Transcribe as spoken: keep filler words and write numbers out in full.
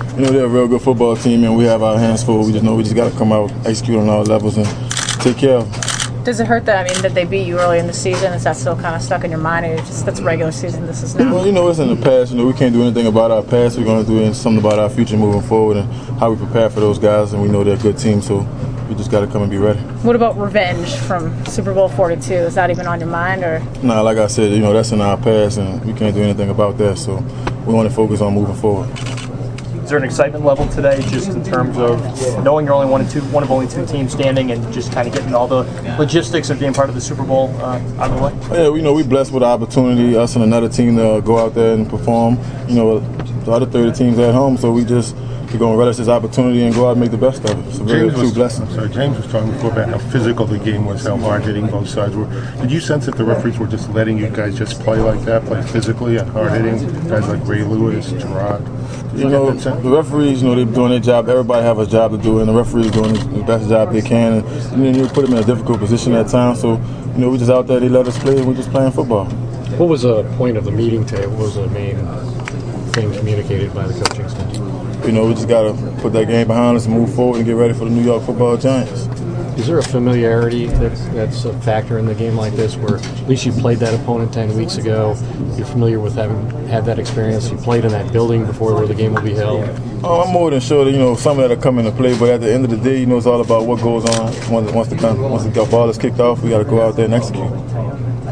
You know, they're a real good football team, and we have our hands full. We just know we just got to come out, execute on all levels, and take care of them. Does it hurt that, I mean, that they beat you early in the season? Is that still kind of stuck in your mind? Or just that's regular season, this is now? Well, you know, it's in the past. You know, we can't do anything about our past. We're going to do something about our future moving forward and how we prepare for those guys. And we know they're a good team, so we just got to come and be ready. What about revenge from Super Bowl forty-two? Is that even on your mind? Or? Nah, like I said, you know, that's in our past, and we can't do anything about that. So we want to focus on moving forward. Is there an excitement level today, just in terms of knowing you're only one of two, one of only two teams standing, and just kind of getting all the logistics of being part of the Super Bowl uh, out of the way? Yeah, you know, we're blessed with the opportunity, us and another team, to go out there and perform. You know, the other thirty teams at home, so we just we're going to relish this opportunity and go out and make the best of it. It's a very true blessing. I'm sorry, James was talking before about how physical the game was, how hard hitting both sides were. Did you sense that the referees were just letting you guys just play like that, play physically and hard hitting? Guys like Ray Lewis, Gerard. You know, the referees, you know, they're doing their job. Everybody have a job to do, and the referees doing the best job they can. And, and then you put them in a difficult position at times. So, you know, we just out there, they let us play, and we're just playing football. What was the point of the meeting today? What was the main thing communicated by the coaching staff? You know, we just got to put that game behind us and move forward and get ready for the New York Football Giants. Is there a familiarity that's, that's a factor in the game like this, where at least you played that opponent ten weeks ago, you're familiar with having had that experience, you played in that building before where the game will be held? Oh, I'm more than sure that, you know, some of that will come into play, but at the end of the day, you know, it's all about what goes on once, once, the, once the ball is kicked off. We got to go out there and execute.